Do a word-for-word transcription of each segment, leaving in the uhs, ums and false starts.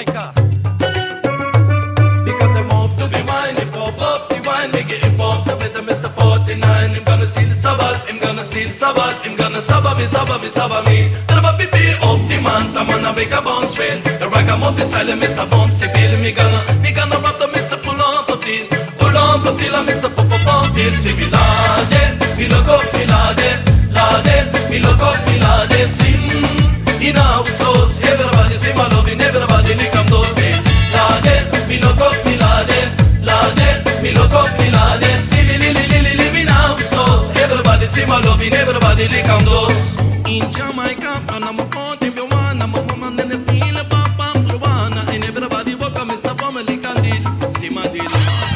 Jamaica. Because they want to be mine, if I love the wine, make it involved with the Mister forty-nine. I'm gonna see the Sabbath, I'm gonna see the Sabbath, I'm gonna sabba me, sabba me, sabba me. Never be be up the man, I'm gonna make a bounce fail. The ragamuffin style, Mister Bouncy Bill, me gonna, me gonna rap the Mister Pull on for deal, pull on for deal, Mister Pop Pop Pop Bill. See me lade, me look up, me lade, lade, me look up, me lade, sing. In our souls, everybody see my love, everybody lick up those. Lade, me look up, me lade, lade, me look up, me lade, see li li li li li li me now souls. Everybody see my love, everybody lick up those. In Jamaica, and I'm a phone in Joanna, I'm a woman in the field of Papa Joanna, and everybody welcome Mister Family Candid, see my deal.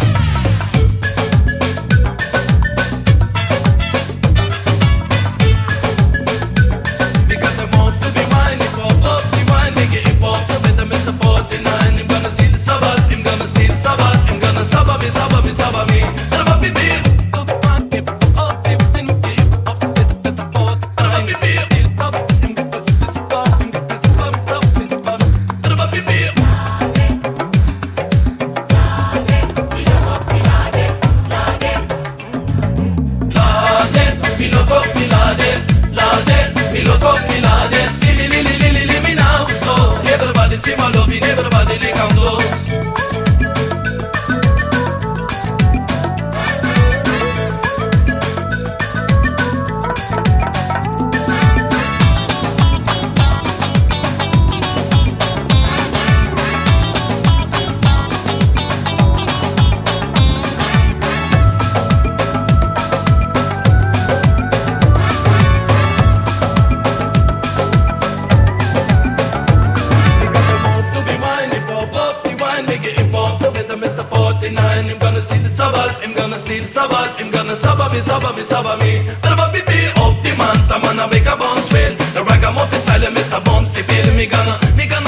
See my love, everybody lick on those. I'm gonna see the Sabbath, I'm gonna see the Sabbath, I'm gonna sabba me, sabba me, sabba me. Never be be up the man, the man a make a bounce fail. The ragamuffin style, Mister Bouncy Bill, me gonna, me gonna